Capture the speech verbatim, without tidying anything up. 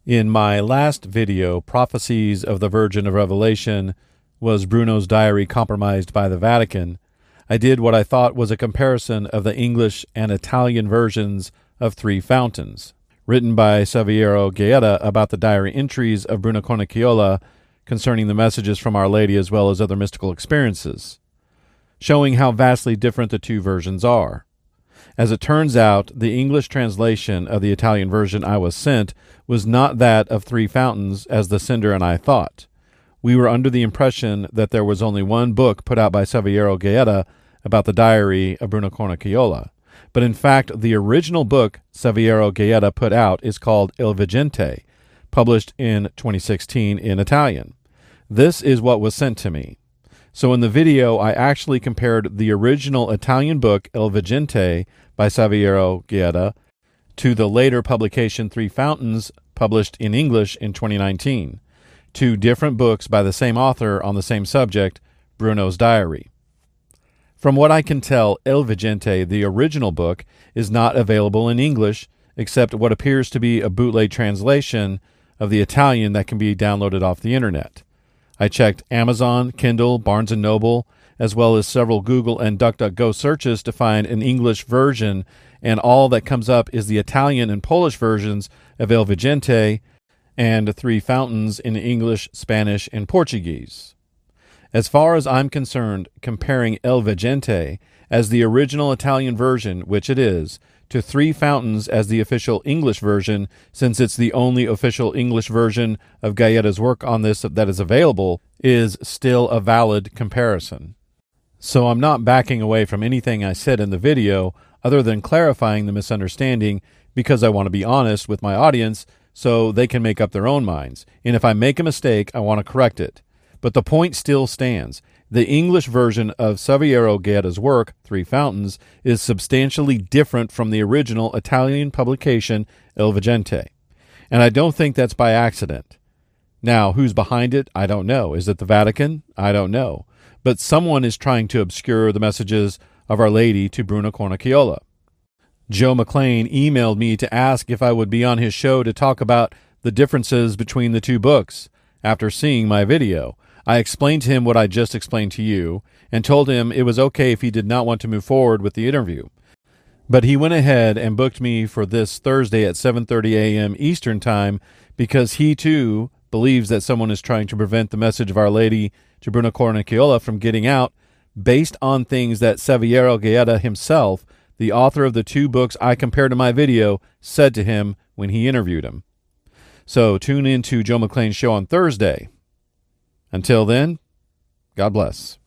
In my last video, Prophecies of the Virgin of Revelation, Was Bruno's Diary Compromised by the Vatican? I did what I thought was a comparison of the English and Italian versions of Three Fountains, written by Saverio Gaeta about the diary entries of Bruno Cornicchiola concerning the messages from Our Lady as well as other mystical experiences, showing how vastly different the two versions are. As it turns out, the English translation of the Italian version I was sent was not that of Three Fountains as the sender and I thought. We were under the impression that there was only one book put out by Saverio Gaeta about the diary of Bruno Cornicchiola, but in fact the original book Saverio Gaeta put out is called Il Veggente, published in twenty sixteen in Italian. This is what was sent to me. So in the video, I actually compared the original Italian book Il Veggente by Saverio Gaeta to the later publication Three Fountains, published in English in twenty nineteen, two different books by the same author on the same subject, Bruno's Diary. From what I can tell, Il Veggente, the original book, is not available in English, except what appears to be a bootleg translation of the Italian that can be downloaded off the internet. I checked Amazon, Kindle, Barnes and Noble, as well as several Google and DuckDuckGo searches to find an English version, and all that comes up is the Italian and Polish versions of Il Veggente and Three Fountains in English, Spanish, and Portuguese. As far as I'm concerned, comparing Il Veggente as the original Italian version, which it is, to Three Fountains as the official English version, since it's the only official English version of Gaeta's work on this that is available, is still a valid comparison. So I'm not backing away from anything I said in the video, other than clarifying the misunderstanding, because I want to be honest with my audience so they can make up their own minds. And if I make a mistake, I want to correct it. But the point still stands. The English version of Saverio Gaeta's work, Three Fountains, is substantially different from the original Italian publication, Il Veggente. And I don't think that's by accident. Now, who's behind it? I don't know. Is it the Vatican? I don't know. But someone is trying to obscure the messages of Our Lady to Bruno Cornicchiola. Joe McLean emailed me to ask if I would be on his show to talk about the differences between the two books. After seeing my video, I explained to him what I just explained to you, and told him it was okay if he did not want to move forward with the interview. But he went ahead and booked me for this Thursday at seven thirty a.m. Eastern Time because he, too, believes that someone is trying to prevent the message of Our Lady to Bruno Cornicchiola from getting out based on things that Saverio Gaeta himself, the author of the two books I compared in my video, said to him when he interviewed him. So tune in to Joe McLean's show on Thursday. Until then, God bless.